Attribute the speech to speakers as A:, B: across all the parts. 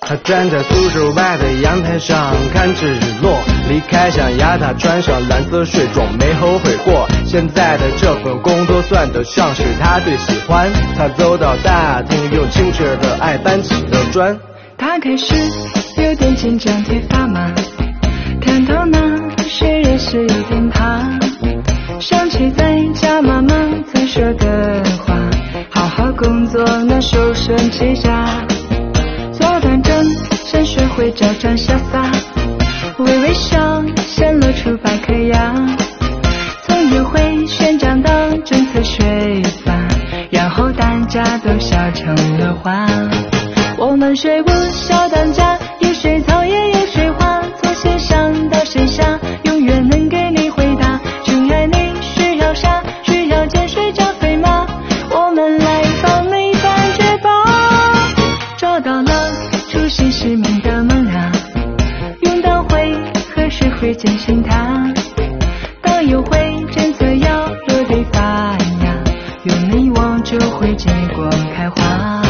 A: 他站在宿舍外的阳台上看着日落，离开象牙塔，穿上蓝色睡装，没后悔过。现在的这份工作算得上是他最喜欢。他走到大厅，用清澈的爱搬起了砖。
B: 他开始有点紧张，腿发麻，看到那谁也是有点怕，想起在家妈妈曾说的话，好好工作能瘦身气家，坐端正先学会招张潇洒，微微笑显露出白颗牙，从约会宣讲到政策税法，然后大家都笑成了花。我们水舞小当家，有水草也有水花，从线上到线下，永远能给你回答。亲爱你需要啥？需要减水加肥吗？我们来帮你解决吧。找到了初心使命的萌芽，用到会何时会践行它？当优惠政策要落地发芽，用你我就会结果开花。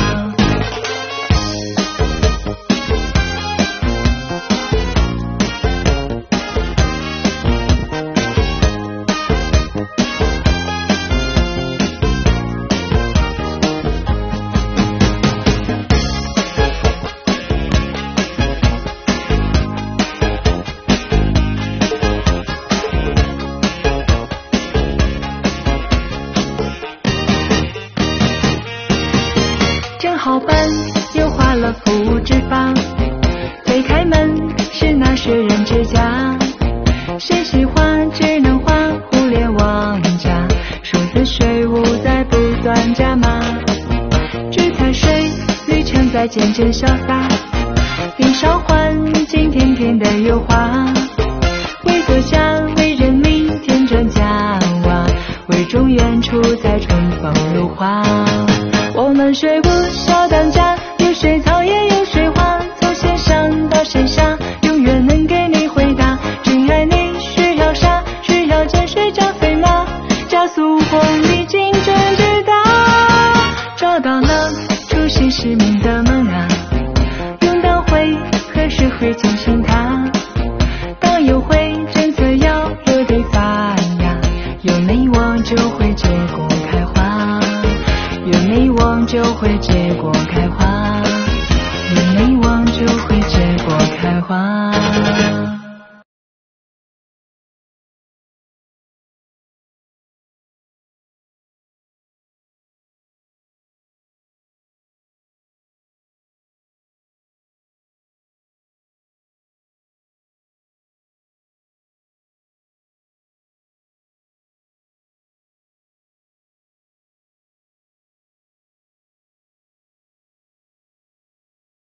B: 好办又花了服务脂肪，推开门是那些人之家，谁喜欢智能化互联网加，数字税务在不断加码，聚财税旅程在渐渐潇洒，冰少环境天天的优化，为国家为人民添砖加瓦，为中原处在春风如花。我们水舞小当家，有水草也有水花，从线上到线下，永远能给你回答。亲爱你需要啥？需要减水加肥吗？加速红利竞争之道，找到了初心使命的萌芽，用到会何时会进